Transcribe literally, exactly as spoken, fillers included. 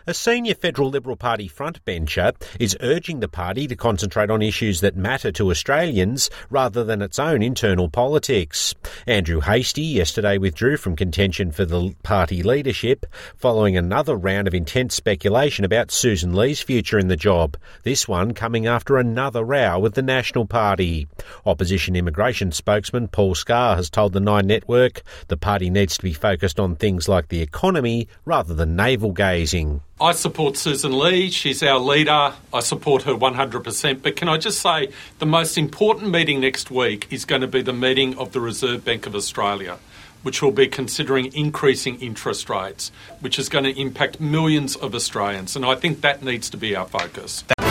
A senior federal Liberal Party frontbencher is urging the party to concentrate on issues that matter to Australians rather than its own internal politics. Andrew Hastie yesterday withdrew from contention for the party leadership following another round of intense speculation about Susan Lee's future in the job, this one coming after another row with the National Party. Opposition immigration spokesman Paul Scar has told the Nine Network the party needs to be focused on things like the economy rather than navel-gazing. I support Susan Lee. She's our leader. I support her one hundred percent. But can I just say the most important meeting next week is going to be the meeting of the Reserve Bank of Australia, which will be considering increasing interest rates, which is going to impact millions of Australians. And I think that needs to be our focus.